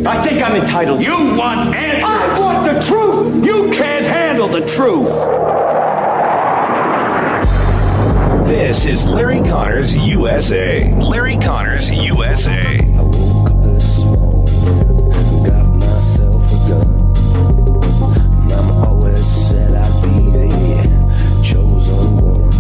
I think I'm entitled. You want answers. I want the truth. You can't handle the truth. This is Larry Connors USA. Larry Connors USA. I woke up this morning, got myself a gun. Mama always said I'd be the chosen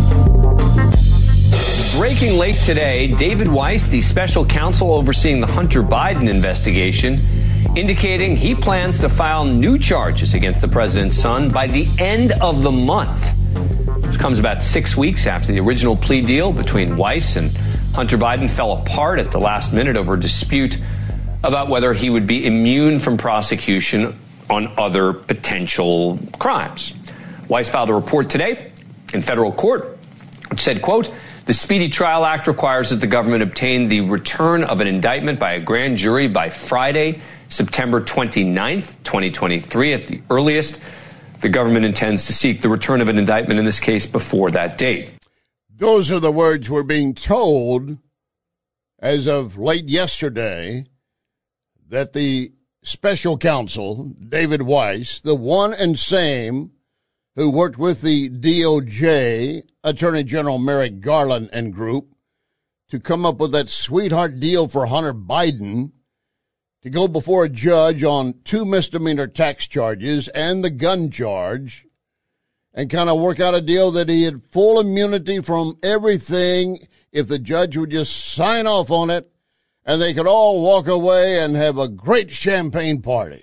one. Breaking late today, David Weiss, the special counsel overseeing the Hunter Biden investigation, indicating he plans to file new charges against the president's son by the end of the month. This comes about 6 weeks after the original plea deal between Weiss and Hunter Biden fell apart at the last minute over a dispute about whether he would be immune from prosecution on other potential crimes. Weiss filed a report today in federal court which said, quote, "The Speedy Trial Act requires that the government obtain the return of an indictment by a grand jury by Friday, September 29th, 2023 at the earliest. The government intends to seek the return of an indictment in this case before that date." Those are the words we're being told as of late yesterday that the special counsel, David Weiss, the one and same who worked with the DOJ, Attorney General Merrick Garland and group, to come up with that sweetheart deal for Hunter Biden to go before a judge on 2 misdemeanor tax charges and the gun charge and kind of work out a deal that he had full immunity from everything if the judge would just sign off on it and they could all walk away and have a great champagne party.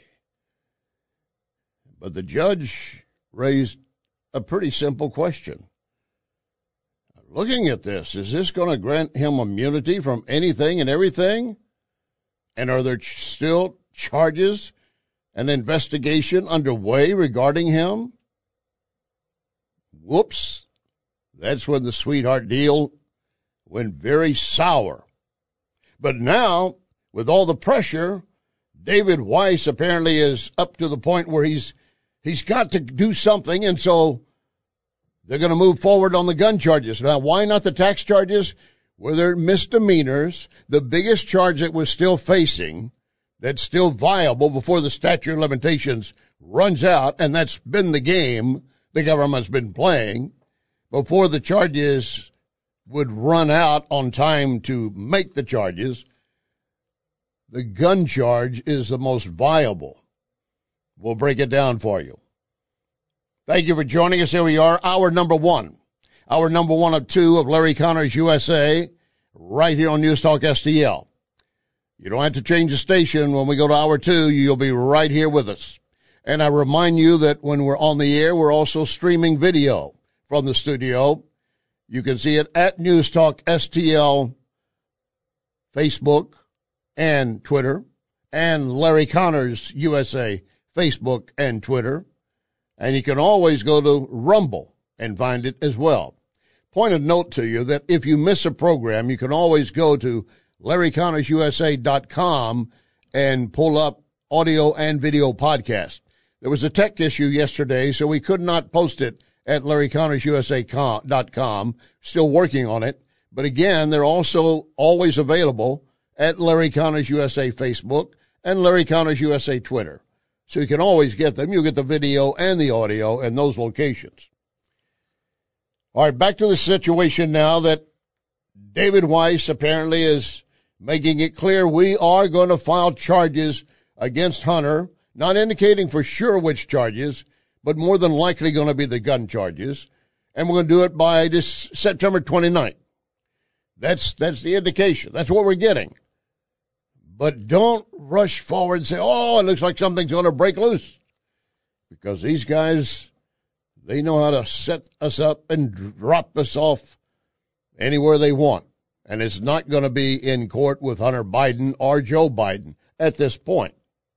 But the judge raised a pretty simple question. Looking at this, is this going to grant him immunity from anything and everything? And are there still charges and investigation underway regarding him? Whoops. That's when the sweetheart deal went very sour. But now, with all the pressure, David Weiss apparently is up to the point where he's got to do something, and so they're going to move forward on the gun charges. Now, why not the tax charges? Well, they're misdemeanors. The biggest charge that we're still facing, that's still viable before the statute of limitations runs out, and that's been the game the government's been playing, before the charges would run out on time to make the charges, the gun charge is the most viable. We'll break it down for you. Thank you for joining us. Here we are, hour number one of 2 of Larry Connors USA, right here on News Talk STL. You don't have to change the station. When we go to hour 2, you'll be right here with us. And I remind you that when we're on the air, we're also streaming video from the studio. You can see it at News Talk STL, Facebook and Twitter, and Larry Connors USA, Facebook and Twitter. And you can always go to Rumble and find it as well. Point of note to you that if you miss a program, you can always go to LarryConnorsUSA.com and pull up audio and video podcast. There was a tech issue yesterday, so we could not post it at LarryConnorsUSA.com. Still working on it. But again, they're also always available at Larry Connors USA Facebook and Larry Connors USA Twitter. So you can always get them. You get the video and the audio in those locations. All right, back to the situation now that David Weiss apparently is making it clear we are going to file charges against Hunter, not indicating for sure which charges, but more than likely going to be the gun charges. And we're going to do it by this September 29th. That's the indication. That's what we're getting. But don't rush forward and say, oh, it looks like something's going to break loose. Because these guys, they know how to set us up and drop us off anywhere they want. And it's not going to be in court with Hunter Biden or Joe Biden at this point.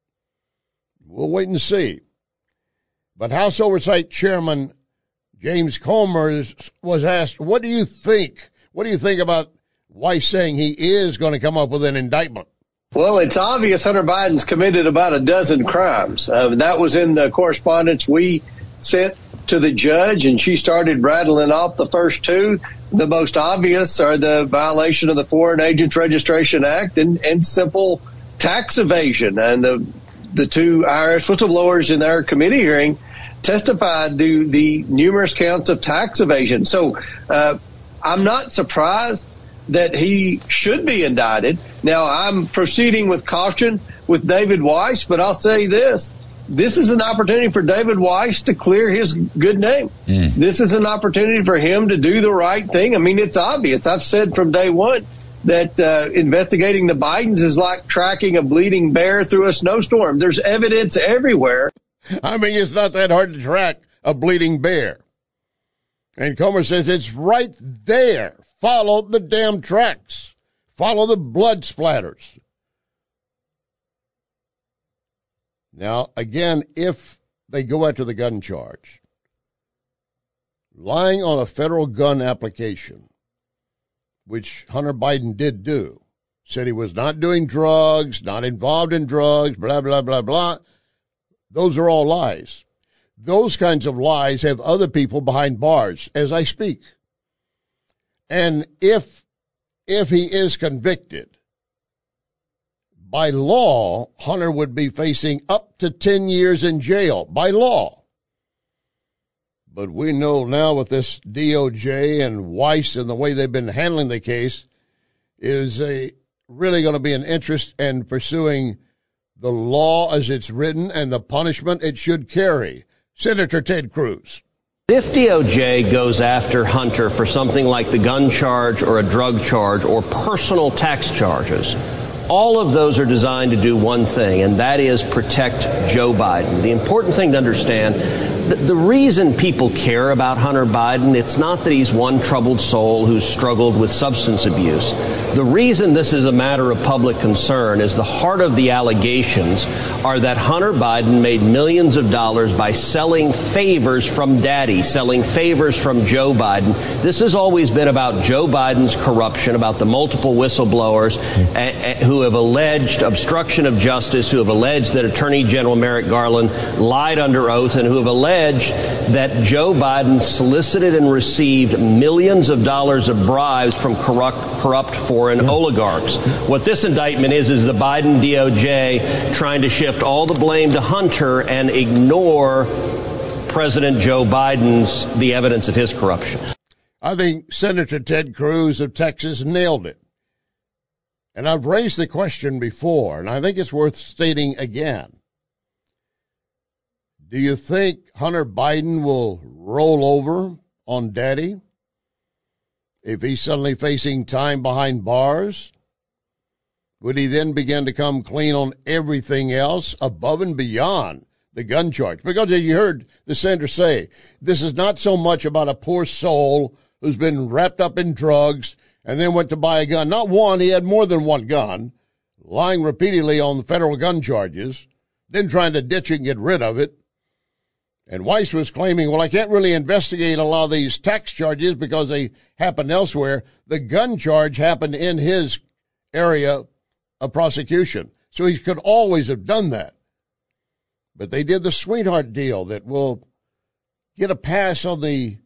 We'll wait and see. But House Oversight Chairman James Comer was asked, what do you think? What do you think about Weiss saying he is going to come up with an indictment? Well, it's obvious Hunter Biden's committed about a dozen crimes. That was in the correspondence we sent to the judge, and she started rattling off the first 2. The most obvious are the violation of the Foreign Agents Registration Act and simple tax evasion. And the two IRS whistleblowers in their committee hearing testified to the numerous counts of tax evasion. So I'm not surprised that he should be indicted. Now, I'm proceeding with caution with David Weiss, but I'll say this. This is an opportunity for David Weiss to clear his good name. This is an opportunity for him to do the right thing. I mean, it's obvious. I've said from day one that investigating the Bidens is like tracking a bleeding bear through a snowstorm. There's evidence everywhere. I mean, it's not that hard to track a bleeding bear. And Comer says it's right there. Follow the damn tracks. Follow the blood splatters. Now, again, if they go after the gun charge, lying on a federal gun application, which Hunter Biden did do, said he was not doing drugs, not involved in drugs, blah, blah, blah, blah. Those are all lies. Those kinds of lies have other people behind bars as I speak. And if he is convicted, by law, Hunter would be facing up to 10 years in jail, by law. But we know now with this DOJ and Weiss and the way they've been handling the case is really going to be an interest in pursuing the law as it's written and the punishment it should carry. Senator Ted Cruz. If DOJ goes after Hunter for something like the gun charge or a drug charge or personal tax charges, all of those are designed to do one thing, and that is protect Joe Biden. The important thing to understand, the reason people care about Hunter Biden, it's not that he's one troubled soul who's struggled with substance abuse. The reason this is a matter of public concern is the heart of the allegations are that Hunter Biden made millions of dollars by selling favors from daddy, selling favors from Joe Biden. This has always been about Joe Biden's corruption, about the multiple whistleblowers who have alleged obstruction of justice, who have alleged that Attorney General Merrick Garland lied under oath, and who have alleged that Joe Biden solicited and received millions of dollars of bribes from corrupt foreign oligarchs. What this indictment is the Biden DOJ trying to shift all the blame to Hunter and ignore President Joe Biden's, the evidence of his corruption. I think Senator Ted Cruz of Texas nailed it. And I've raised the question before, and I think it's worth stating again. Do you think Hunter Biden will roll over on daddy if he's suddenly facing time behind bars? Would he then begin to come clean on everything else above and beyond the gun charge? Because as you heard the senator say, this is not so much about a poor soul who's been wrapped up in drugs and then went to buy a gun. Not one, he had more than one gun, lying repeatedly on the federal gun charges, then trying to ditch it and get rid of it. And Weiss was claiming, well, I can't really investigate a lot of these tax charges because they happened elsewhere. The gun charge happened in his area of prosecution. So he could always have done that. But they did the sweetheart deal that will get a pass on the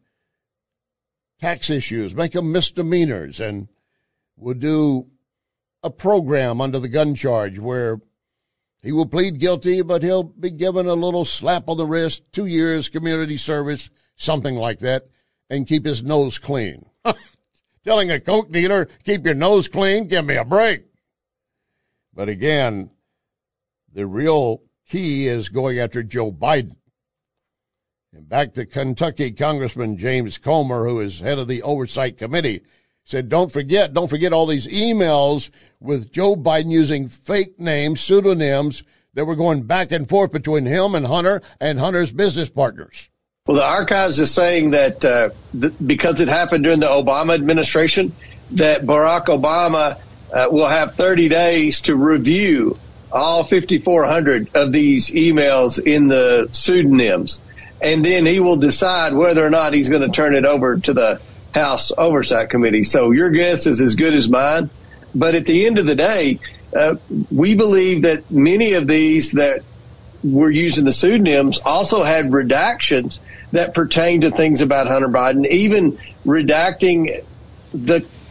tax issues, make them misdemeanors, and will do a program under the gun charge where he will plead guilty, but he'll be given a little slap on the wrist, 2 years community service, something like that, and keep his nose clean. Telling a coke dealer, keep your nose clean, give me a break. But again, the real key is going after Joe Biden. And back to Kentucky Congressman James Comer, who is head of the Oversight Committee, said, don't forget all these emails with Joe Biden using fake names, pseudonyms that were going back and forth between him and Hunter's business partners. Well, the archives is saying that because it happened during the Obama administration, that Barack Obama will have 30 days to review all 5,400 of these emails in the pseudonyms. And then he will decide whether or not he's going to turn it over to the House Oversight Committee. So your guess is as good as mine. But at the end of the day, we believe that many of these that were using the pseudonyms also had redactions that pertain to things about Hunter Biden, even redacting the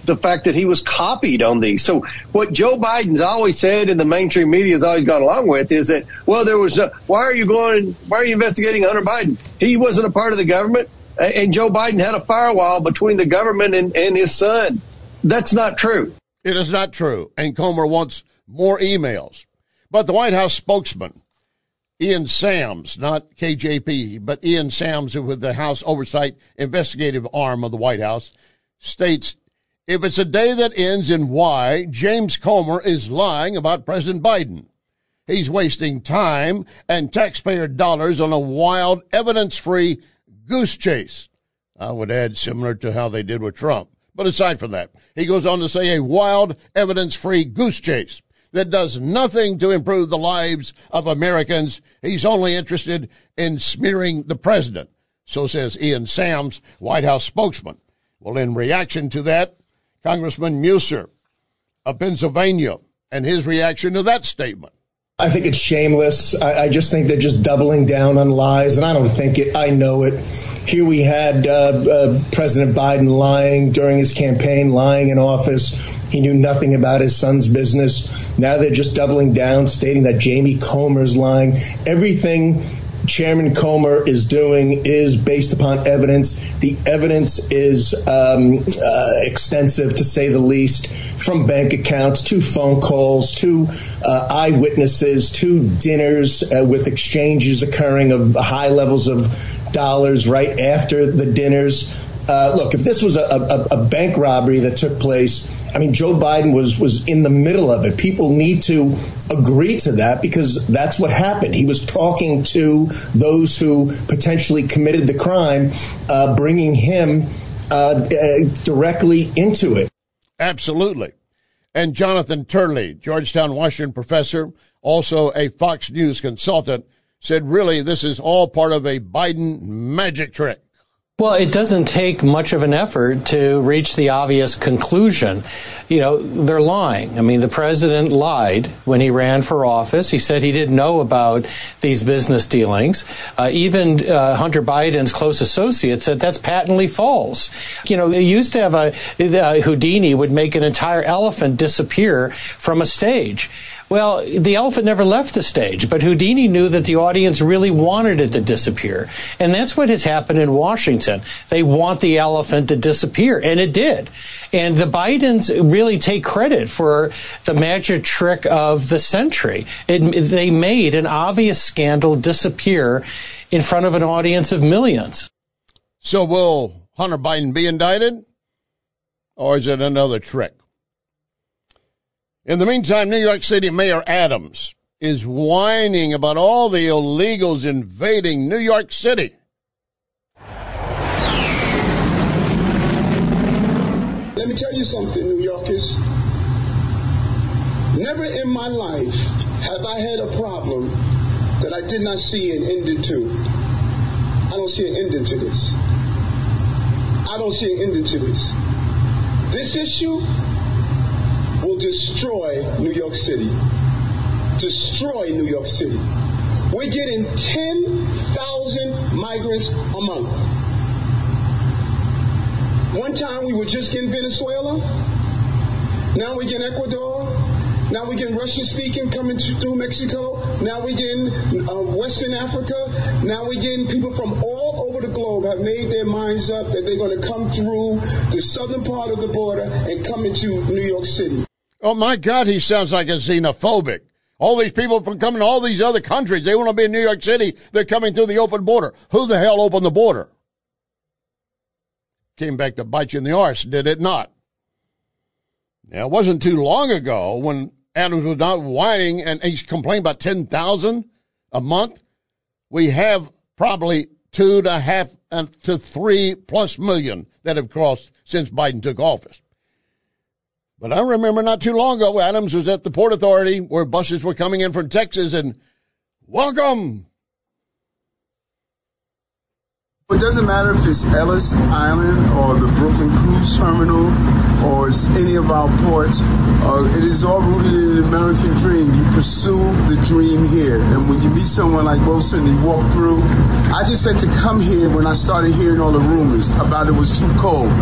the fact that he was copied on these. So what Joe Biden's always said and the mainstream media has always gone along with is that, well, why are you investigating Hunter Biden? He wasn't a part of the government, and Joe Biden had a firewall between the government and his son. That's not true. It is not true. And Comer wants more emails. But the White House spokesman, Ian Sams, not KJP, but Ian Sams with the House Oversight Investigative Arm of the White House, states, if it's a day that ends in Y, James Comer is lying about President Biden. He's wasting time and taxpayer dollars on a wild, evidence-free goose chase. I would add similar to how they did with Trump. But aside from that, he goes on to say a wild, evidence-free goose chase that does nothing to improve the lives of Americans. He's only interested in smearing the president. So says Ian Sams, White House spokesman. Well, in reaction to that, Congressman Musser of Pennsylvania and his reaction to that statement. I think it's shameless. I just think they're just doubling down on lies, and I don't think it. I know it. Here we had President Biden lying during his campaign, lying in office. He knew nothing about his son's business. Now they're just doubling down, stating that Jamie Comer's lying. Everything Chairman Comer is doing is based upon evidence. The evidence is extensive, to say the least, from bank accounts to phone calls to eyewitnesses to dinners with exchanges occurring of high levels of dollars right after the dinners. Look, if this was a bank robbery that took place, I mean, Joe Biden was in the middle of it. People need to agree to that because that's what happened. He was talking to those who potentially committed the crime, bringing him directly into it. Absolutely. And Jonathan Turley, Georgetown, Washington professor, also a Fox News consultant, said really this is all part of a Biden magic trick. Well, it doesn't take much of an effort to reach the obvious conclusion. You know, they're lying. I mean, the president lied when he ran for office. He said he didn't know about these business dealings. Even Hunter Biden's close associate said that's patently false. You know, they used to have Houdini would make an entire elephant disappear from a stage. Well, the elephant never left the stage, but Houdini knew that the audience really wanted it to disappear. And that's what has happened in Washington. They want the elephant to disappear, and it did. And the Bidens really take credit for the magic trick of the century. They made an obvious scandal disappear in front of an audience of millions. So will Hunter Biden be indicted, or is it another trick? In the meantime, New York City Mayor Adams is whining about all the illegals invading New York City. Let me tell you something, New Yorkers. Never in my life have I had a problem that I did not see an ending to. I don't see an ending to this. I don't see an ending to this. This issue will destroy New York City. Destroy New York City. We're getting 10,000 migrants a month. One time we were just getting Venezuela. Now we're getting Ecuador. Now we're getting Russian-speaking coming through Mexico. Now we're getting Western Africa. Now we're getting people from all over the globe have made their minds up that they're going to come through the southern part of the border and come into New York City. Oh, my God, he sounds like a xenophobic. All these people from coming to all these other countries, they want to be in New York City. They're coming through the open border. Who the hell opened the border? Came back to bite you in the arse, did it not? Now, it wasn't too long ago when Adams was not whining and he's complaining about 10,000 a month. We have probably 2.5 to 3+ million that have crossed since Biden took office. But I remember not too long ago, Adams was at the Port Authority where buses were coming in from Texas and welcome. It doesn't matter if it's Ellis Island or the Brooklyn Cruise Terminal or it's any of our ports. It is all rooted in the American dream. You pursue the dream here. And when you meet someone like Wilson and you walk through, I just had to come here when I started hearing all the rumors about it was too cold.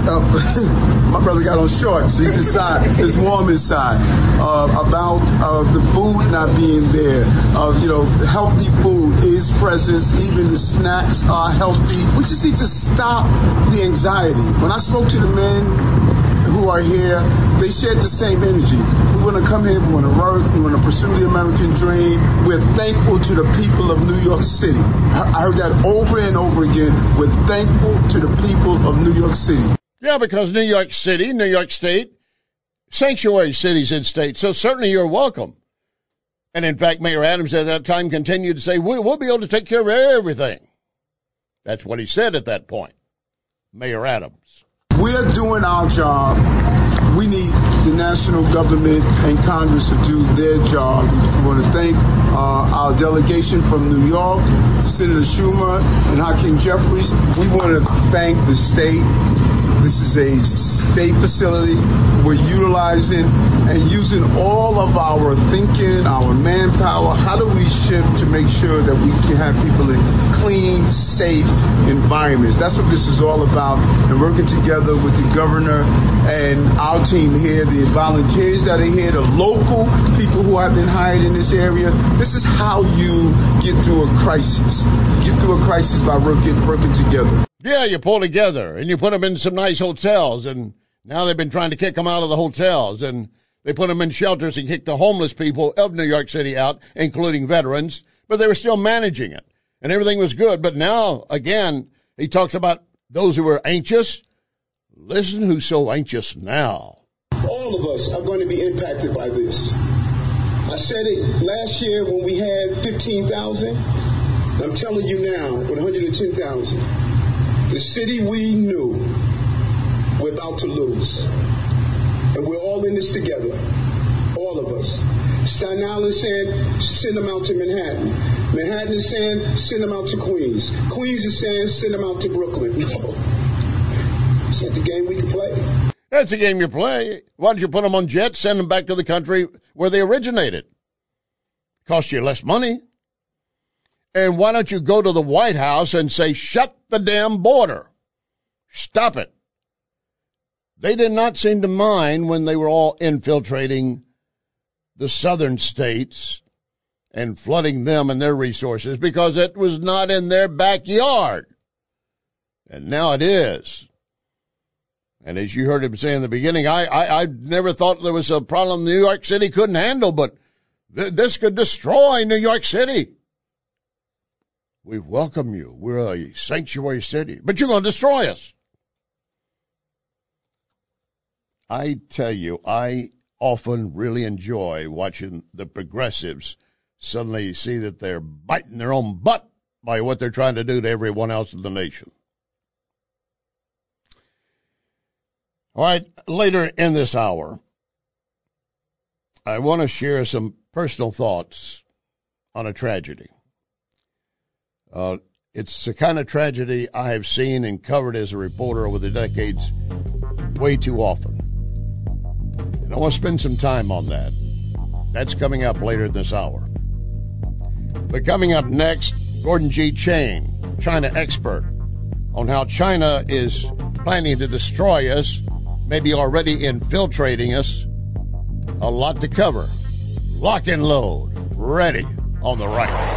my brother got on shorts. He's inside. It's warm inside. About the food not being there. Healthy food is present. Even the snacks are healthy. We just need to stop the anxiety. When I spoke to the men who are here, they shared the same energy. We want to come here, we want to work, we want to pursue the American dream. We're thankful to the people of New York City. I heard that over and over again. We're thankful to the people of New York City. Yeah, because New York City, New York State, sanctuary cities and states, so certainly you're welcome. And in fact, Mayor Adams at that time continued to say, we'll be able to take care of everything. That's what he said at that point, Mayor Adams. We're doing our job. We need the national government and Congress to do their job. We want to thank our delegation from New York, Senator Schumer and Hakeem Jeffries. We want to thank the state. This is a state facility. We're utilizing and using all of our thinking, our manpower. How do we shift to make sure that we can have people in clean, safe environments? That's what this is all about. And working together with the governor and our team here, the volunteers that are here, the local people who have been hired in this area. This is how you get through a crisis. You get through a crisis by working together. Yeah, you pull together, and you put them in some nice hotels, and now they've been trying to kick them out of the hotels, and they put them in shelters and kick the homeless people of New York City out, including veterans, but they were still managing it, and everything was good. But now, again, he talks about those who were anxious. Listen who's so anxious now. All of us are going to be impacted by this. I said it last year when we had 15,000. I'm telling you now, with 110,000. The city we knew, we're about to lose. And we're all in this together. All of us. Staten Island saying, send them out to Manhattan. Manhattan is saying, send them out to Queens. Queens is saying, send them out to Brooklyn. No. It's not the game we can play. That's the game you play. Why don't you put them on jets, send them back to the country where they originated? Cost you less money. And why don't you go to the White House and say, shut the damn border? Stop it. They did not seem to mind when they were all infiltrating the southern states and flooding them and their resources because it was not in their backyard. And now it is. And as you heard him say in the beginning, I never thought there was a problem New York City couldn't handle, but this could destroy New York City. We welcome you. We're a sanctuary city, but you're going to destroy us. I tell you, I often really enjoy watching the progressives suddenly see that they're biting their own butt by what they're trying to do to everyone else in the nation. All right, later in this hour, I want to share some personal thoughts on a tragedy. It's the kind of tragedy I have seen and covered as a reporter over the decades way too often. And I want to spend some time on that. That's coming up later this hour. But coming up next, Gordon G. Chain, China expert, on how China is planning to destroy us, maybe already infiltrating us. A lot to cover. Lock and load. Ready on the right.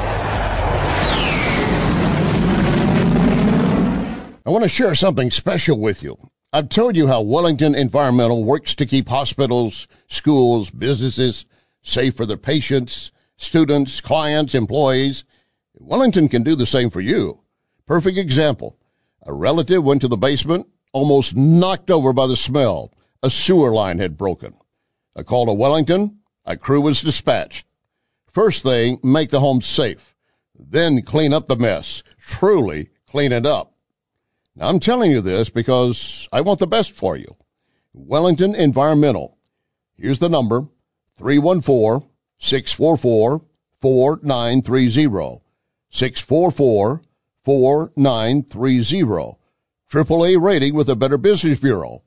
I want to share something special with you. I've told you how Wellington Environmental works to keep hospitals, schools, businesses safe for their patients, students, clients, employees. Wellington can do the same for you. Perfect example. A relative went to the basement, almost knocked over by the smell. A sewer line had broken. A call to Wellington, a crew was dispatched. First thing, make the home safe. Then clean up the mess. Truly clean it up. Now, I'm telling you this because I want the best for you. Wellington Environmental. Here's the number, 314-644-4930. 644-4930. AAA rating with the Better Business Bureau.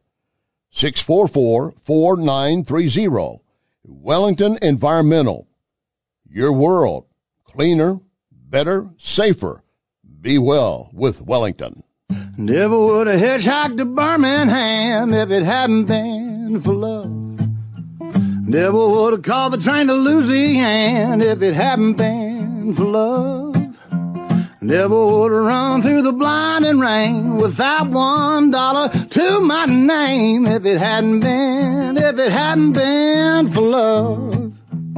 644-4930. Wellington Environmental. Your world. Cleaner, better, safer. Be well with Wellington. Never would have hitchhiked to Birmingham if it hadn't been for love. Never would have called the train to Louisiana if it hadn't been for love. Never would have run through the blinding rain without $1 to my name if it hadn't been for love.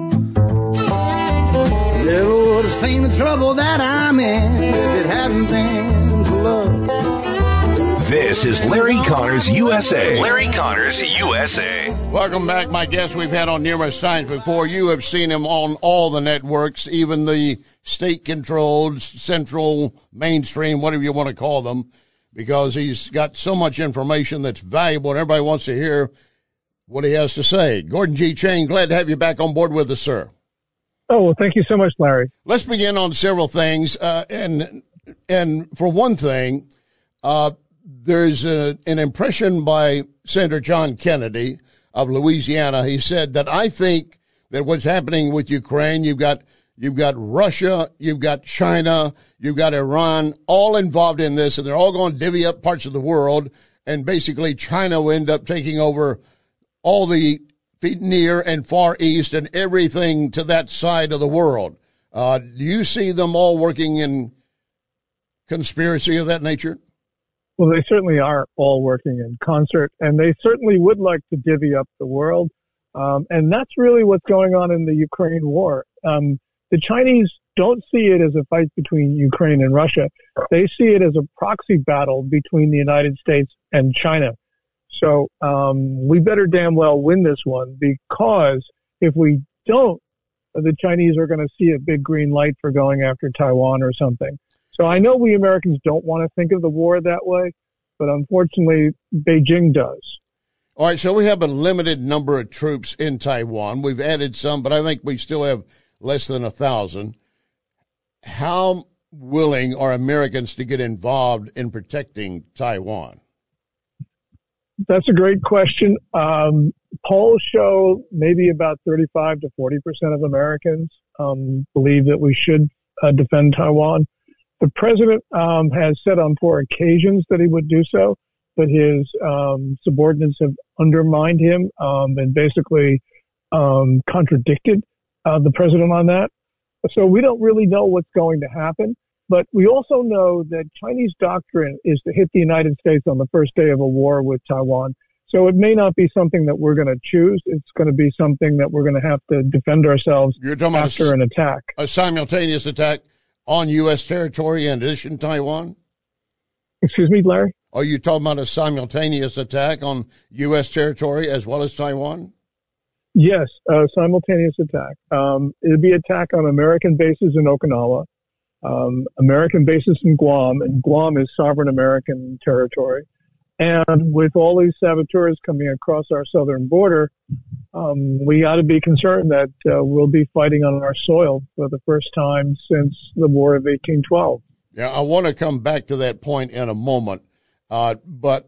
Never would have seen the trouble that I'm in if it hadn't been for love. This is Larry Connors USA. Larry Connors USA. Welcome back. My guest we've had on numerous times before. You have seen him on all the networks, even the state-controlled, central, mainstream, whatever you want to call them, because he's got so much information that's valuable, and everybody wants to hear what he has to say. Gordon G. Chang, glad to have you back on board with us, sir. Oh, well, thank you so much, Larry. Let's begin on several things. And for one thing, there's an impression by Senator John Kennedy of Louisiana. He said that I think that what's happening with Ukraine, you've got Russia, you've got China, you've got Iran, all involved in this, and they're all going to divvy up parts of the world, and basically China will end up taking over all the near and far east and everything to that side of the world. Do you see them all working in conspiracy of that nature? Well, they certainly are all working in concert, and they certainly would like to divvy up the world. And that's really what's going on in the Ukraine war. The Chinese don't see it as a fight between Ukraine and Russia. They see it as a proxy battle between the United States and China. So we better damn well win this one, because if we don't, the Chinese are going to see a big green light for going after Taiwan or something. So I know we Americans don't want to think of the war that way, but unfortunately Beijing does. All right, so we have a limited number of troops in Taiwan. We've added some, but I think we still have less than 1,000. How willing are Americans to get involved in protecting Taiwan? That's a great question. Polls show maybe about 35 to 40% of Americans believe that we should defend Taiwan. The president has said on 4 occasions that he would do so, but his subordinates have undermined him and basically contradicted the president on that. So we don't really know what's going to happen. But we also know that Chinese doctrine is to hit the United States on the first day of a war with Taiwan. So it may not be something that we're going to choose. It's going to be something that we're going to have to defend ourselves after an attack. A simultaneous attack on U.S. territory in addition to Taiwan? Excuse me, Larry? Are you talking about a simultaneous attack on U.S. territory as well as Taiwan? Yes, a simultaneous attack. It'd be attack on American bases in Okinawa, American bases in Guam, and Guam is sovereign American territory. And with all these saboteurs coming across our southern border, we ought to be concerned that we'll be fighting on our soil for the first time since the War of 1812. Yeah, I want to come back to that point in a moment. But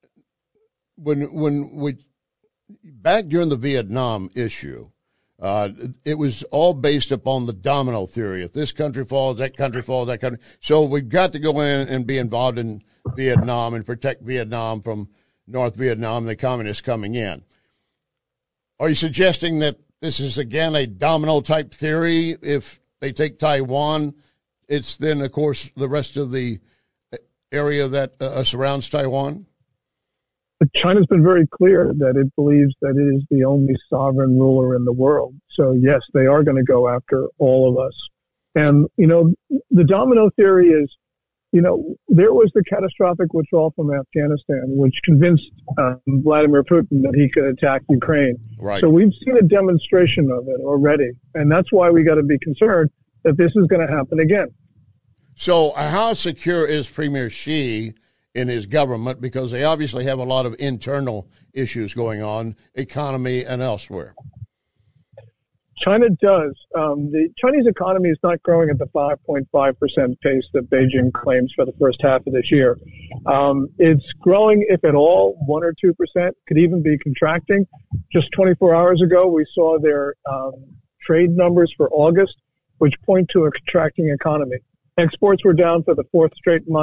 when we back during the Vietnam issue, it was all based upon the domino theory. If this country falls, that country falls, that country. So we've got to go in and be involved in Vietnam and protect Vietnam from North Vietnam, the communists coming in. Are you suggesting that this is, again, a domino type theory? If they take Taiwan, it's then, of course, the rest of the area that surrounds Taiwan? But China's been very clear that it believes that it is the only sovereign ruler in the world. So, yes, they are going to go after all of us. And, you know, the domino theory is, you know, there was the catastrophic withdrawal from Afghanistan, which convinced Vladimir Putin that he could attack Ukraine. Right. So we've seen a demonstration of it already. And that's why we got to be concerned that this is going to happen again. So how secure is Premier Xi in his government? Because they obviously have a lot of internal issues going on, economy and elsewhere. China does. The Chinese economy is not growing at the 5.5% pace that Beijing claims for the first half of this year. It's growing, if at all, 1 or 2%, could even be contracting. Just 24 hours ago, we saw their trade numbers for August, which point to a contracting economy. Exports were down for the 4th straight month.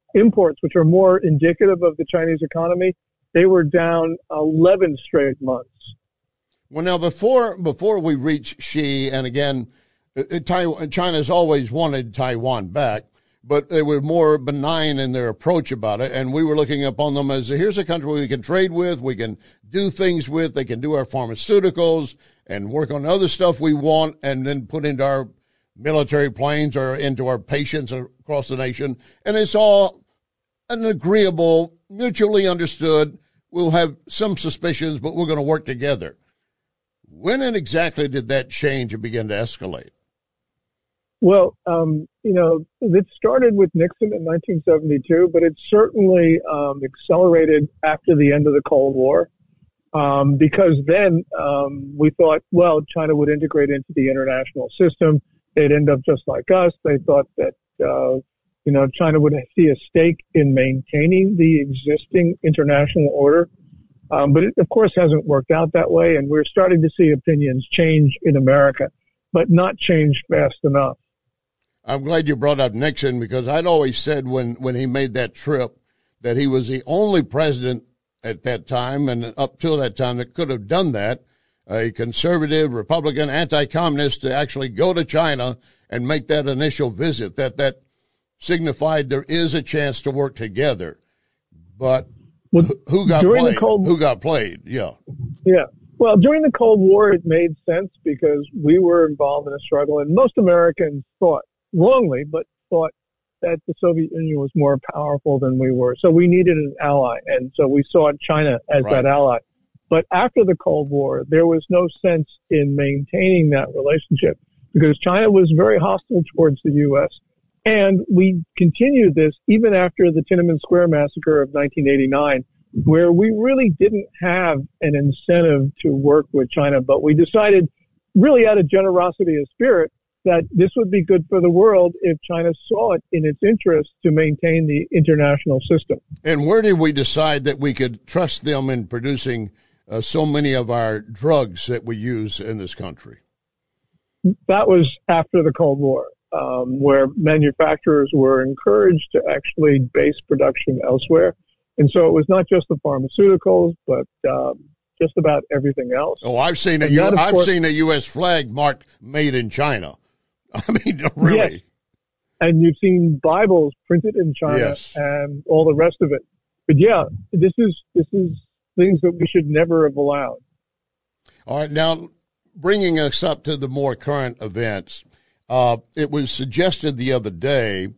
imports, which are more indicative of the Chinese economy, they were down 11 straight months. Well, now, before we reach Xi, and again, China's always wanted Taiwan back, but they were more benign in their approach about it, and we were looking upon them as, here's a country we can trade with, we can do things with, they can do our pharmaceuticals and work on other stuff we want, and then put into our military planes or into our patients across the nation. And it's all an agreeable, mutually understood, we'll have some suspicions, but we're going to work together. When exactly did that change and begin to escalate? Well, it started with Nixon in 1972, but it certainly accelerated after the end of the Cold War, because then we thought, well, China would integrate into the international system. They'd end up just like us. They thought that, China would see a stake in maintaining the existing international order. But it, of course, hasn't worked out that way, and we're starting to see opinions change in America, but not change fast enough. I'm glad you brought up Nixon, because I'd always said when he made that trip that he was the only president at that time and up till that time that could have done that, a conservative, Republican, anti-communist, to actually go to China and make that initial visit, that signified there is a chance to work together. But who got played? Who got played? Yeah. Yeah. Well, during the Cold War, it made sense because we were involved in a struggle, and most Americans thought, wrongly, but thought that the Soviet Union was more powerful than we were. So we needed an ally, and so we saw China as that ally. But after the Cold War, there was no sense in maintaining that relationship because China was very hostile towards the U.S. And we continued this even after the Tiananmen Square massacre of 1989, where we really didn't have an incentive to work with China, but we decided really out of generosity of spirit that this would be good for the world if China saw it in its interest to maintain the international system. And where did we decide that we could trust them in producing so many of our drugs that we use in this country? That was after the Cold War, where manufacturers were encouraged to actually base production elsewhere. And so it was not just the pharmaceuticals, but just about everything else. Oh, I've seen a U.S. flag marked "Made in China." I mean, really. Yes. And you've seen Bibles printed in China and all the rest of it. But yeah, this is things that we should never have allowed. All right, now bringing us up to the more current events, it was suggested the other day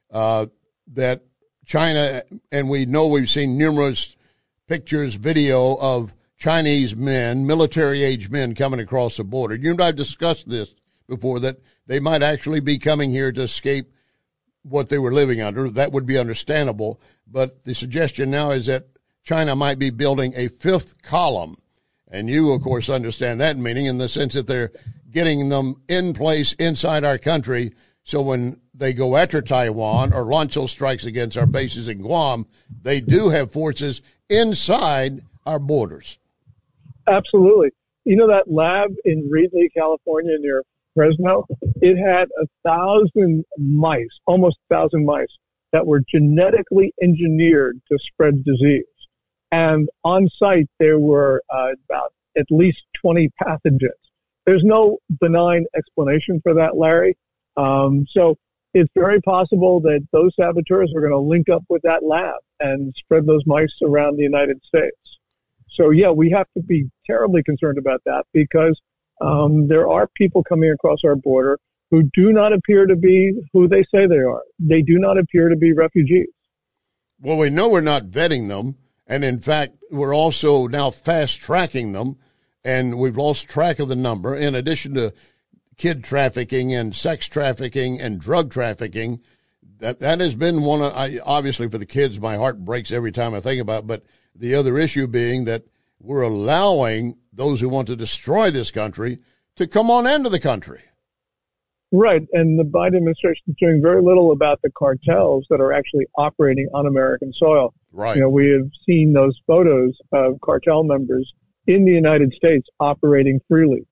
that China, and we know we've seen numerous pictures, video of Chinese men, military-age men coming across the border. You and I have discussed this before, that they might actually be coming here to escape what they were living under. That would be understandable. But the suggestion now is that China might be building a fifth column. And you, of course, understand that meaning in the sense that they're getting them in place inside our country. So when they go after Taiwan or launch those strikes against our bases in Guam, they do have forces inside our borders. Absolutely. You know that lab in Reedley, California, near Fresno? It had 1,000 mice, almost 1,000 mice, that were genetically engineered to spread disease. And on site, there were about at least 20 pathogens. There's no benign explanation for that, Larry. So it's very possible that those saboteurs are going to link up with that lab and spread those mice around the United States. So, yeah, we have to be terribly concerned about that because there are people coming across our border who do not appear to be who they say they are. They do not appear to be refugees. Well, we know we're not vetting them. And, in fact, we're also now fast-tracking them, and we've lost track of the number. In addition to kid trafficking and sex trafficking and drug trafficking, that has been one of, obviously for the kids, my heart breaks every time I think about it. But the other issue being that we're allowing those who want to destroy this country to come on into the country. Right, and the Biden administration is doing very little about the cartels that are actually operating on American soil. Right. You know, we have seen those photos of cartel members in the United States operating freely.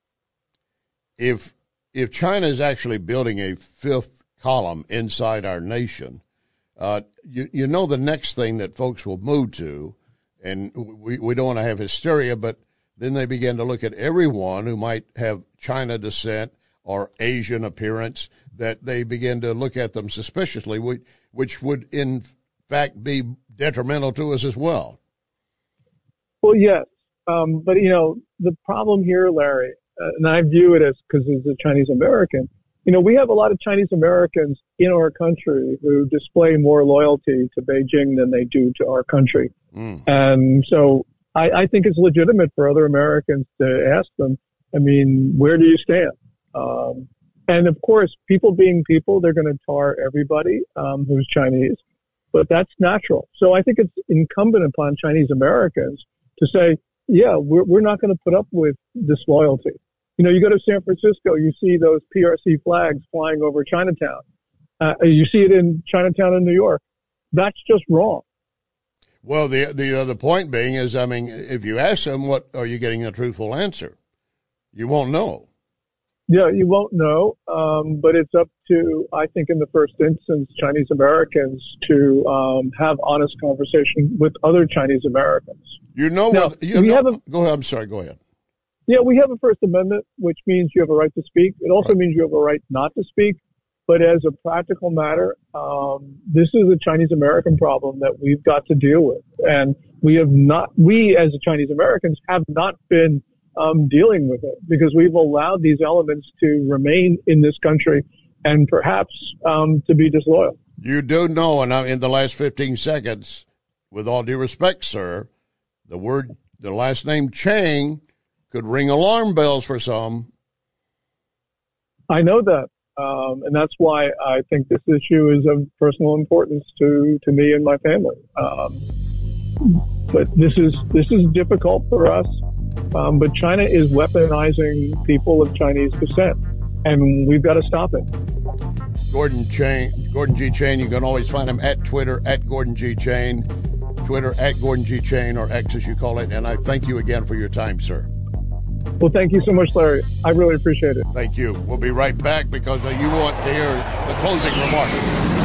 If China is actually building a fifth column inside our nation, You know the next thing that folks will move to, and we don't want to have hysteria, but then they begin to look at everyone who might have China descent or Asian appearance, that they begin to look at them suspiciously, which would in fact be detrimental to us as well. Well, yes. But, the problem here, Larry, and I view it as, because as a Chinese American, we have a lot of Chinese Americans in our country who display more loyalty to Beijing than they do to our country. And so I think it's legitimate for other Americans to ask them, where do you stand? And of course, people being people, they're going to tar everybody who's Chinese, but that's natural. So I think it's incumbent upon Chinese Americans to say, yeah, we're not going to put up with disloyalty. You go to San Francisco, you see those PRC flags flying over Chinatown. You see it in Chinatown in New York. That's just wrong. Well, the point being is, if you ask them, what are you getting a truthful answer? You won't know. Yeah, you won't know, but it's up to, I think, in the first instance, Chinese Americans to have honest conversation with other Chinese Americans. Go ahead. I'm sorry. Go ahead. Yeah, we have a First Amendment, which means you have a right to speak. It also means you have a right not to speak. But as a practical matter, this is a Chinese American problem that we've got to deal with, and we as Chinese Americans have not been dealing with it because we've allowed these elements to remain in this country and perhaps to be disloyal. You do know, and in the last 15 seconds, with all due respect, sir, the last name Chang could ring alarm bells for some. I know that, and that's why I think this issue is of personal importance to me and my family. But this is difficult for us. But China is weaponizing people of Chinese descent, and we've got to stop it. Gordon G. Chain, you can always find him at Twitter, at Gordon G. Chain, Twitter, at Gordon G. Chain, or X as you call it. And I thank you again for your time, sir. Well, thank you so much, Larry. I really appreciate it. Thank you. We'll be right back because you want to hear the closing remarks.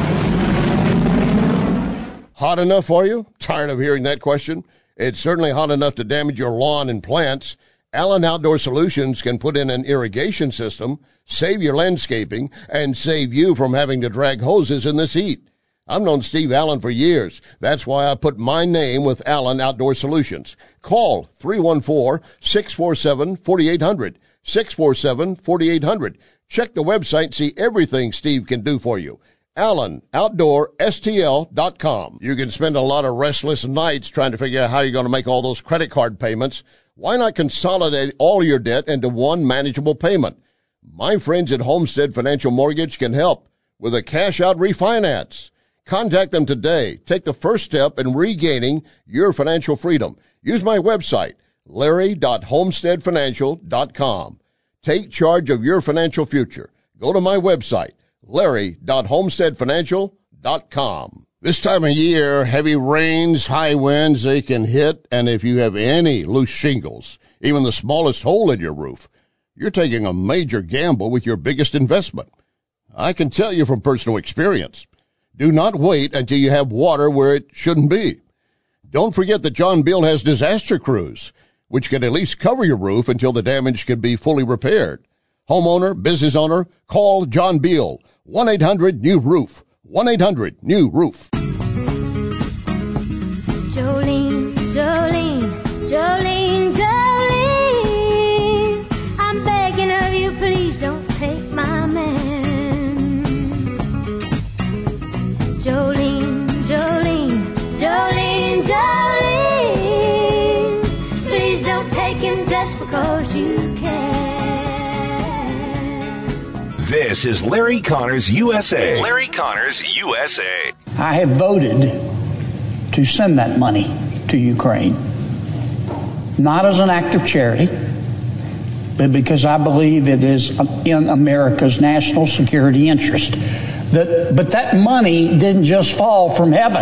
Hot enough for you? Tired of hearing that question? It's certainly hot enough to damage your lawn and plants. Allen Outdoor Solutions can put in an irrigation system, save your landscaping, and save you from having to drag hoses in this heat. I've known Steve Allen for years. That's why I put my name with Allen Outdoor Solutions. Call 314-647-4800, 647-4800. Check the website, see everything Steve can do for you. AllenOutdoorSTL.com. You can spend a lot of restless nights trying to figure out how you're going to make all those credit card payments. Why not consolidate all your debt into one manageable payment? My friends at Homestead Financial Mortgage can help with a cash-out refinance. Contact them today. Take the first step in regaining your financial freedom. Use my website, larry.homesteadfinancial.com. Take charge of your financial future. Go to my website, larry.homesteadfinancial.com. This time of year, heavy rains, high winds, they can hit, and if you have any loose shingles, even the smallest hole in your roof, you're taking a major gamble with your biggest investment. I can tell you from personal experience. Do not wait until you have water where it shouldn't be. Don't forget that John Beal has disaster crews, which can at least cover your roof until the damage can be fully repaired. Homeowner, business owner, call John Beal, 1-800-NEW-ROOF, 1-800-NEW-ROOF. Jolene, Jolene, Jolene, Jolene, I'm begging of you, please don't take my man. Jolene, Jolene, Jolene, Jolene, please don't take him just because you can. This is Larry Connors USA. Larry Connors USA. I have voted to send that money to Ukraine, not as an act of charity, but because I believe it is in America's national security interest. But that money didn't just fall from heaven.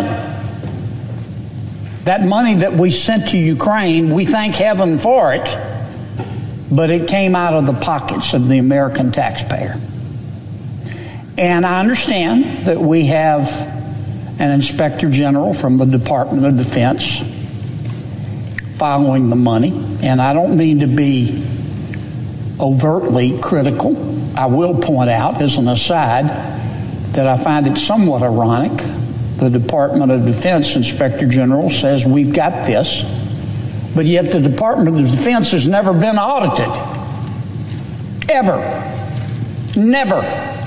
That money that we sent to Ukraine, we thank heaven for it, but it came out of the pockets of the American taxpayer. And I understand that we have an inspector general from the Department of Defense following the money. And I don't mean to be overtly critical. I will point out, as an aside, that I find it somewhat ironic. The Department of Defense Inspector General says we've got this, but yet the Department of Defense has never been audited. Ever. Never.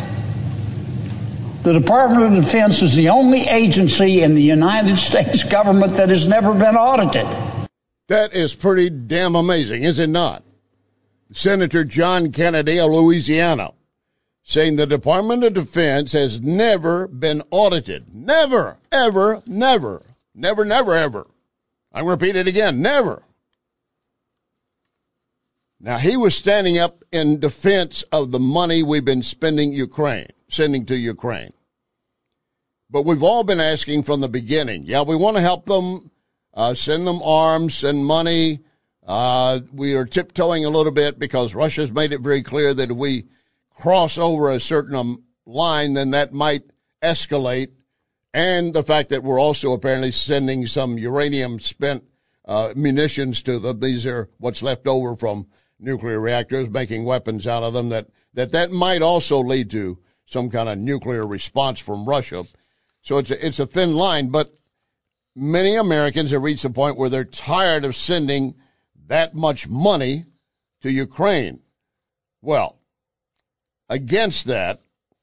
The Department of Defense is the only agency in the United States government that has never been audited. That is pretty damn amazing, is it not? Senator John Kennedy of Louisiana saying the Department of Defense has never been audited. Never, ever, never. Never, never, ever. I repeat it again, never. Now, he was standing up in defense of the money we've been sending to Ukraine. But we've all been asking from the beginning, yeah, we want to help them, send them arms, send money. We are tiptoeing a little bit because Russia's made it very clear that if we cross over a certain line, then that might escalate. And the fact that we're also apparently sending some uranium-spent munitions to them. These are what's left over from nuclear reactors, making weapons out of them, that might also lead to some kind of nuclear response from Russia. So it's a thin line, but many Americans have reached the point where they're tired of sending that much money to Ukraine. Well, against that,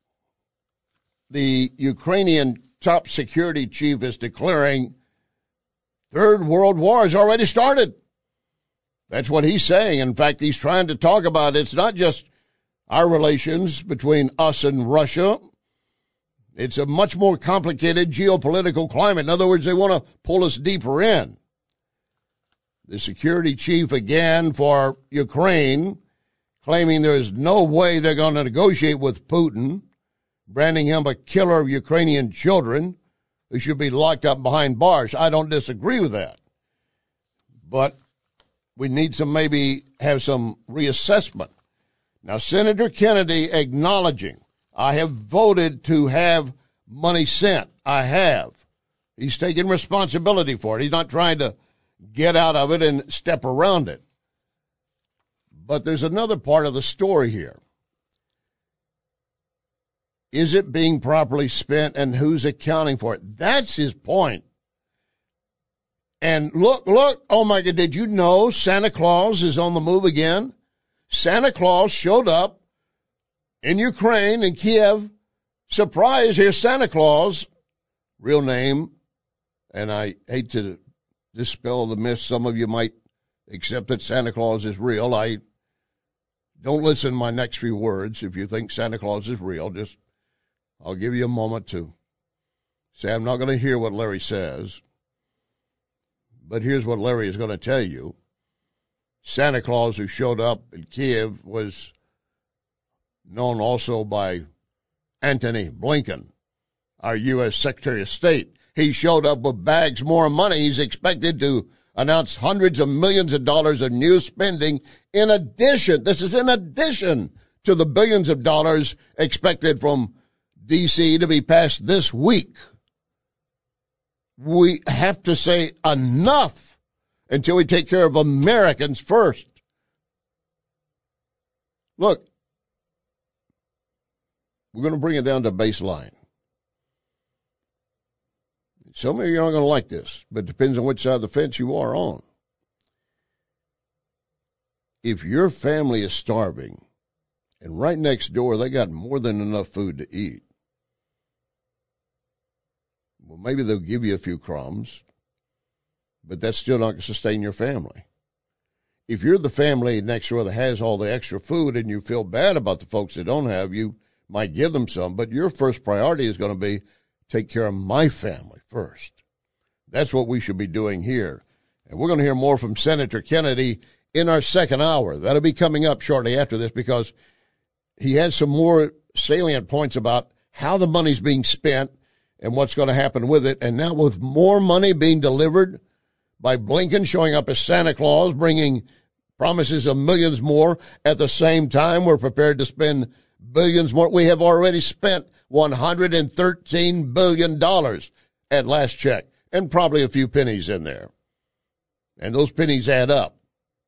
the Ukrainian top security chief is declaring Third World War has already started. That's what he's saying. In fact, he's trying to talk about it's not just our relations between us and Russia. It's a much more complicated geopolitical climate. In other words, they want to pull us deeper in. The security chief, again, for Ukraine, claiming there is no way they're going to negotiate with Putin, branding him a killer of Ukrainian children who should be locked up behind bars. I don't disagree with that. But we need to maybe have some reassessment. Now, Senator Kennedy acknowledging, I have voted to have money sent. I have. He's taking responsibility for it. He's not trying to get out of it and step around it. But there's another part of the story here. Is it being properly spent, and who's accounting for it? That's his point. And look, oh my God, did you know Santa Claus is on the move again? Santa Claus showed up in Ukraine, in Kiev. Surprise, here's Santa Claus. Real name, and I hate to dispel the myth. Some of you might accept that Santa Claus is real. Don't listen to my next few words. If you think Santa Claus is real, I'll give you a moment to say, I'm not going to hear what Larry says. But here's what Larry is going to tell you. Santa Claus, who showed up in Kiev, was known also by Antony Blinken, our U.S. Secretary of State. He showed up with bags more money. He's expected to announce hundreds of millions of dollars of new spending in addition. This is in addition to the billions of dollars expected from D.C. to be passed this week. We have to say enough until we take care of Americans first. Look, we're going to bring it down to baseline. Some of you aren't going to like this, but it depends on which side of the fence you are on. If your family is starving and right next door they got more than enough food to eat, well, maybe they'll give you a few crumbs, but that's still not going to sustain your family. If you're the family next door that has all the extra food and you feel bad about the folks that don't have, you might give them some, but your first priority is going to be take care of my family first. That's what we should be doing here. And we're going to hear more from Senator Kennedy in our second hour. That'll be coming up shortly after this because he has some more salient points about how the money's being spent and what's going to happen with it. And now with more money being delivered by Blinken showing up as Santa Claus, bringing promises of millions more, at the same time we're prepared to spend billions more. We have already spent $113 billion. at last check, and probably a few pennies in there. And those pennies add up.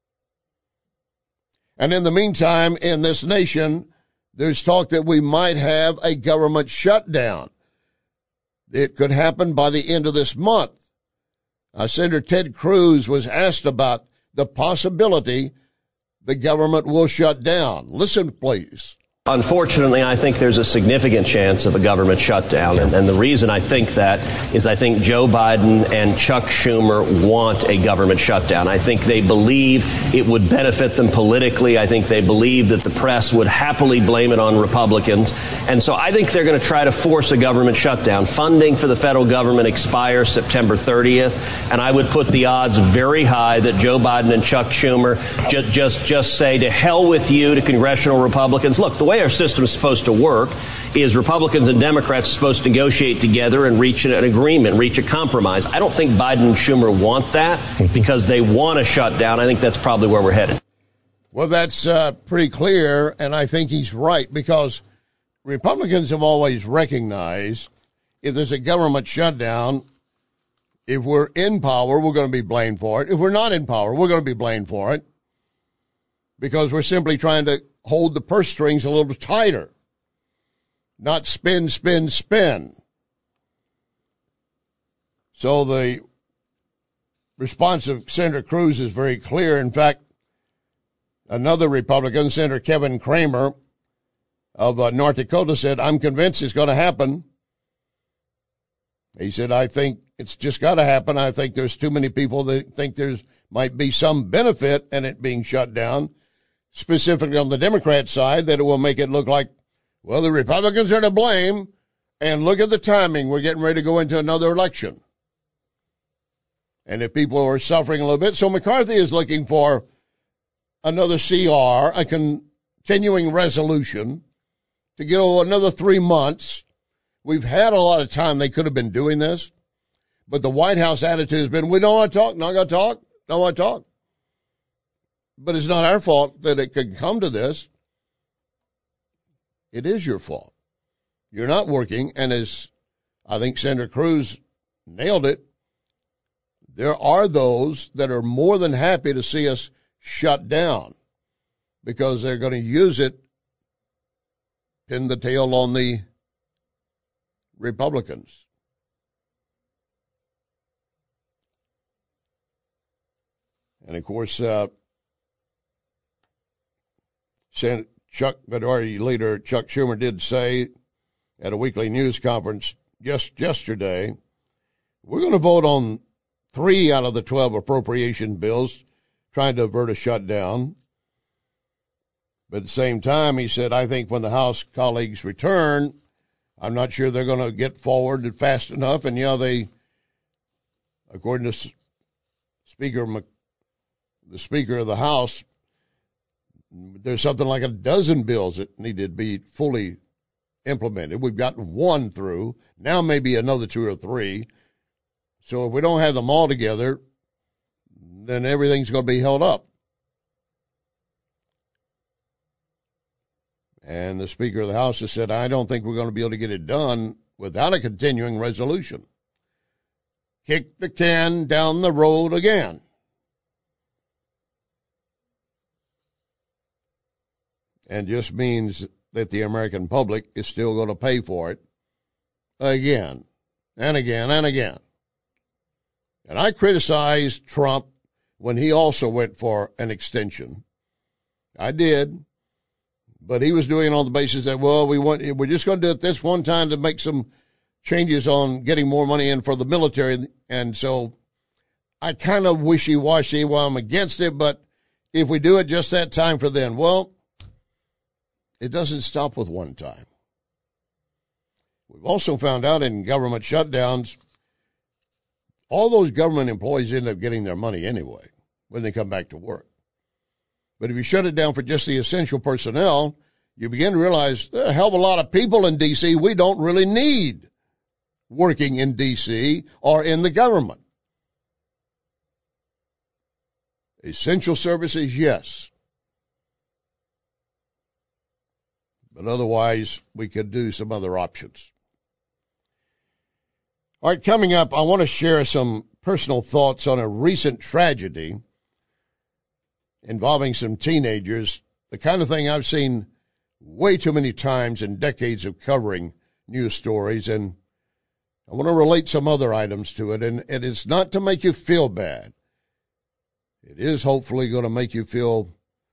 And in the meantime, in this nation, there's talk that we might have a government shutdown. It could happen by the end of this month. Senator Ted Cruz was asked about the possibility the government will shut down. Listen, please. Unfortunately, I think there's a significant chance of a government shutdown. And the reason I think that is I think Joe Biden and Chuck Schumer want a government shutdown. I think they believe it would benefit them politically. I think they believe that the press would happily blame it on Republicans. And so I think they're going to try to force a government shutdown. Funding for the federal government expires September 30th. And I would put the odds very high that Joe Biden and Chuck Schumer just say to hell with you to congressional Republicans. Look, the way our system is supposed to work is Republicans and Democrats are supposed to negotiate together and reach an agreement, reach a compromise. I don't think Biden and Schumer want that because they want to shut down. I think that's probably where we're headed. Well, that's pretty clear, and I think he's right, because Republicans have always recognized if there's a government shutdown, if we're in power, we're going to be blamed for it. If we're not in power, we're going to be blamed for it, because we're simply trying to hold the purse strings a little tighter, not spin, spin, spin. So the response of Senator Cruz is very clear. In fact, another Republican, Senator Kevin Cramer of North Dakota, said, I'm convinced it's going to happen. He said, I think it's just got to happen. I think there's too many people that think there's might be some benefit in it being shut down, specifically on the Democrat side, that it will make it look like, well, the Republicans are to blame, and look at the timing. We're getting ready to go into another election. And if people are suffering a little bit, so McCarthy is looking for another CR, a continuing resolution, to go another 3 months. We've had a lot of time. They could have been doing this, but the White House attitude has been, we don't want to talk, not going to talk, don't want to talk. But it's not our fault that it could come to this. It is your fault. You're not working, and as I think Senator Cruz nailed it, there are those that are more than happy to see us shut down because they're going to use it, pin the tail on the Republicans. And, of course, Minority Leader Chuck Schumer did say at a weekly news conference just yesterday, we're going to vote on 3 out of the 12 appropriation bills trying to avert a shutdown. But at the same time, he said, I think when the House colleagues return, I'm not sure they're going to get forward fast enough. And, they, according to the Speaker of the House, there's something like a dozen bills that need to be fully implemented. We've gotten 1 through, now maybe another 2 or 3. So if we don't have them all together, then everything's going to be held up. And the Speaker of the House has said, I don't think we're going to be able to get it done without a continuing resolution. Kick the can down the road again. And just means that the American public is still going to pay for it again and again and again. And I criticized Trump when he also went for an extension. I did. But he was doing it on the basis that, we're just going to do it this one time to make some changes on getting more money in for the military. And so I kind of wishy-washy while I'm against it, but if we do it just that time for then, it doesn't stop with one time. We've also found out in government shutdowns, all those government employees end up getting their money anyway when they come back to work. But if you shut it down for just the essential personnel, you begin to realize there are a hell of a lot of people in D.C. we don't really need working in D.C. or in the government. Essential services, yes. But otherwise, we could do some other options. All right, coming up, I want to share some personal thoughts on a recent tragedy involving some teenagers, the kind of thing I've seen way too many times in decades of covering news stories, and I want to relate some other items to it, and it's not to make you feel bad. It is hopefully going to make you feel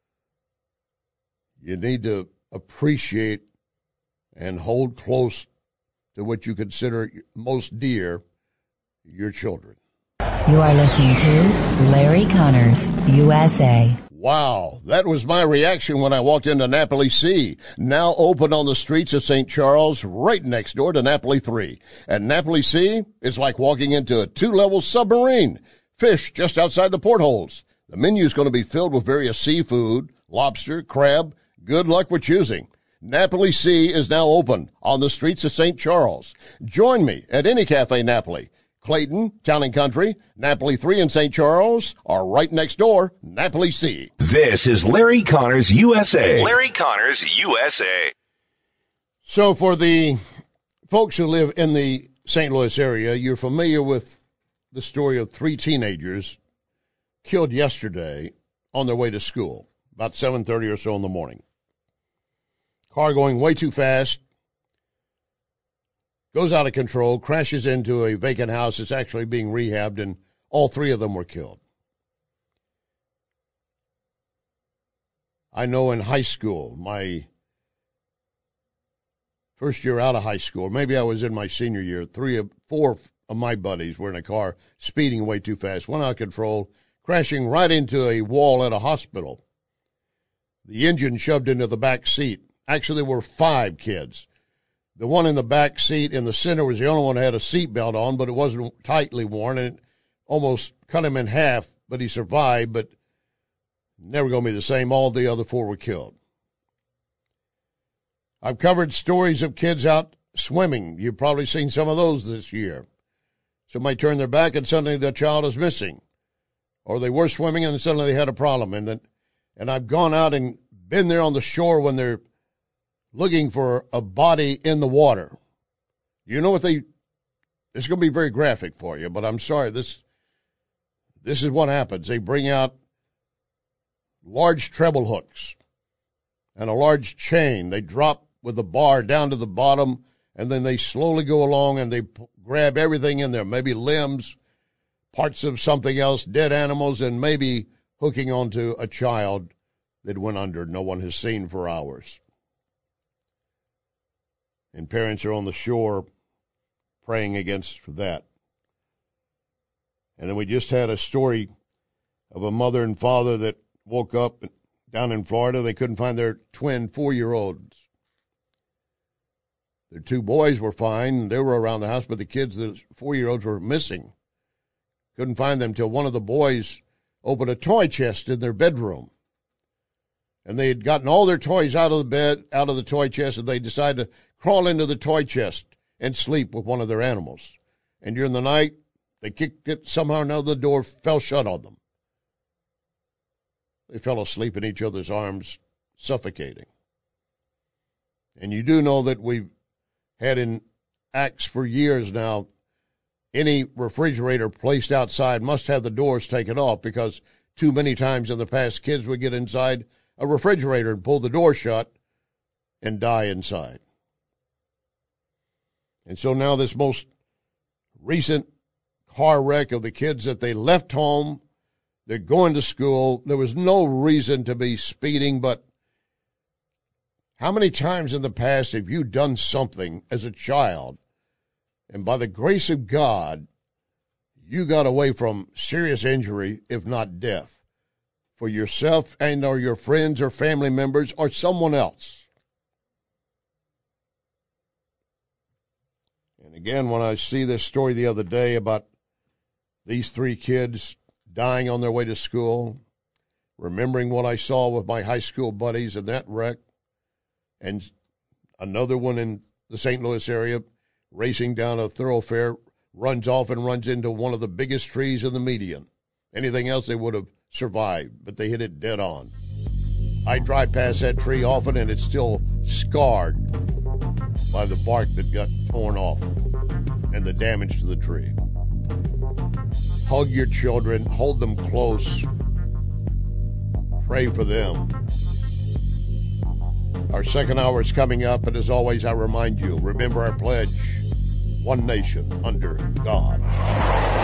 you need to appreciate and hold close to what you consider most dear, your children. You are listening to Larry Connors, USA. Wow, that was my reaction when I walked into Napoli C, now open on the streets of St. Charles, right next door to Napoli 3. And Napoli C is like walking into a 2-level submarine. Fish just outside the portholes. The menu is going to be filled with various seafood, lobster, crab. Good luck with choosing. Napoli C is now open on the streets of St. Charles. Join me at any Cafe Napoli. Clayton, Town and Country, Napoli 3 in St. Charles, are right next door, Napoli C. This is Larry Connors, USA. Larry Connors, USA. So for the folks who live in the St. Louis area, you're familiar with the story of 3 teenagers killed yesterday on their way to school, about 7:30 or so in the morning. Car going way too fast, goes out of control, crashes into a vacant house that's actually being rehabbed, and all 3 of them were killed. I know in high school, my first year out of high school, maybe I was in my senior year, 4 of my buddies were in a car speeding way too fast, went out of control, crashing right into a wall at a hospital. The engine shoved into the back seat. Actually, there were 5 kids. The one in the back seat in the center was the only one that had a seatbelt on, but it wasn't tightly worn, and it almost cut him in half, but he survived, but never going to be the same. All the other 4 were killed. I've covered stories of kids out swimming. You've probably seen some of those this year. Somebody turned their back and suddenly their child is missing. Or they were swimming and suddenly they had a problem. And I've gone out and been there on the shore when they're looking for a body in the water. You know what it's going to be very graphic for you, but I'm sorry, this is what happens. They bring out large treble hooks and a large chain. They drop with the bar down to the bottom, and then they slowly go along and they grab everything in there, maybe limbs, parts of something else, dead animals, and maybe hooking onto a child that went under no one has seen for hours. And parents are on the shore praying against that. And then we just had a story of a mother and father that woke up down in Florida. They couldn't find their twin 4-year-olds. Their 2 boys were fine. They were around the house, but the kids, the 4-year-olds, were missing. Couldn't find them till one of the boys opened a toy chest in their bedroom. And they had gotten all their toys out of the bed, out of the toy chest, and they decided to crawl into the toy chest and sleep with one of their animals. And during the night, they kicked it. Somehow or another, the door fell shut on them. They fell asleep in each other's arms, suffocating. And you do know that we've had in Acts for years now, any refrigerator placed outside must have the doors taken off, because too many times in the past, kids would get inside a refrigerator and pull the door shut and die inside. And so now this most recent car wreck of the kids that they left home, they're going to school. There was no reason to be speeding, but how many times in the past have you done something as a child, and by the grace of God, you got away from serious injury, if not death, for yourself and or your friends or family members or someone else? And again, when I see this story the other day about these 3 kids dying on their way to school, remembering what I saw with my high school buddies in that wreck, and another one in the St. Louis area racing down a thoroughfare, runs off and runs into one of the biggest trees in the median. Anything else they would have survived, but they hit it dead on. I drive past that tree often, and it's still scarred by the bark that got torn off. And and the damage to the tree. Hug your children, hold them close, pray for them. Our second hour is coming up, and as always, I remind you, remember our pledge, one nation under God.